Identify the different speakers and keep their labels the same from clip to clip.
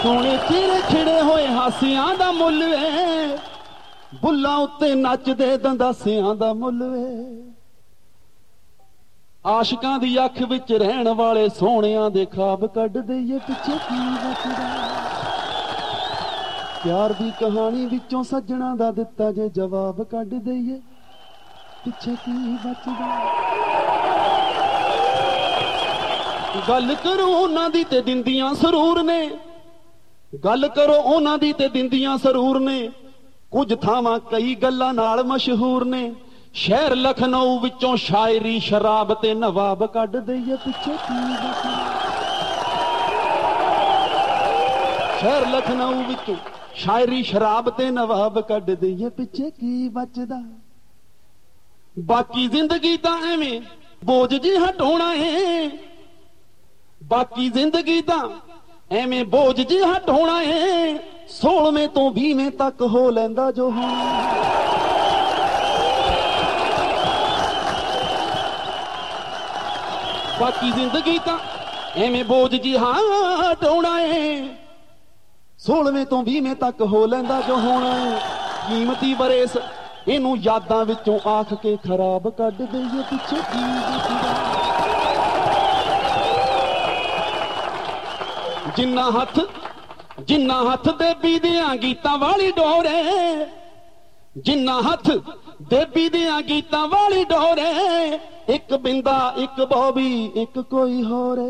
Speaker 1: सोने चेहरे खिड़े होए हासियां दा मुल वे, बुल्लां उत्ते नचदे दंदासियां दा मुल वे। आशिकां दी अख विच रहण वाले सोहणियां दे ख्वाब कढ दईए पिछे की बचदा। प्यार दी कहानी विचों सज्जणा दा दिता जे जवाब कढ दईए पिछे की बचदा। गल करो उन्हां दी ते दिंदियां सरूर ने, गल करो उन्हां दी ते दिंदियां सरूर ने। कुछ थावां कई गल्लां नाल मशहूर ने। शहर लखनऊ विचों शायरी शराब ते नवाब कढ दईए पिछे की बचदा। शहर लखनऊ विचों शायरी शराब ते नवाब कढ दईए पिछे की बचदा। बाकी जिंदगी तां एवें बोझ जी हटाउणा है, बाकी जिंदगी तां एवें बोझ जी हटाउणा है। 16वें तो 20वें तक हो लैंदा जो होना। बाकी जिंदगी तां एवें बोझ जी हटाउणा है। 16वें तो 20वें तक हो लैंदा जो होना है। कीमती बरेस इनू यादां विचों आख के खराब कढ दईए पिछे की बचदा। जिन्ना हथ देवी दियां गीतां वाली डोरे, जिन्ना हथ देवी दियां गीतां वाली डोरे। एक बिंदा एक बॉबी एक कोई होरे।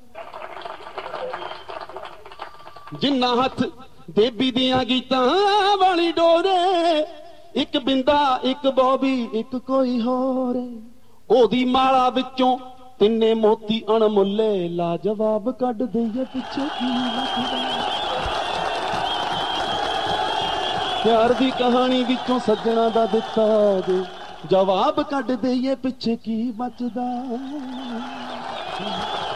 Speaker 1: जिन्ना हथ देवी दियां गीतां वाली डोरे। एक बिंदा एक बॉबी एक कोई होरे। ओदी माला विचों तिन्ने मोती अणमुल्ले लाजवाब कढ दईए पिछे की बचदा। प्यार दी कहानी विचों सज्जणा दा दिता जे जवाब कढ दईए पिछे की बचदा।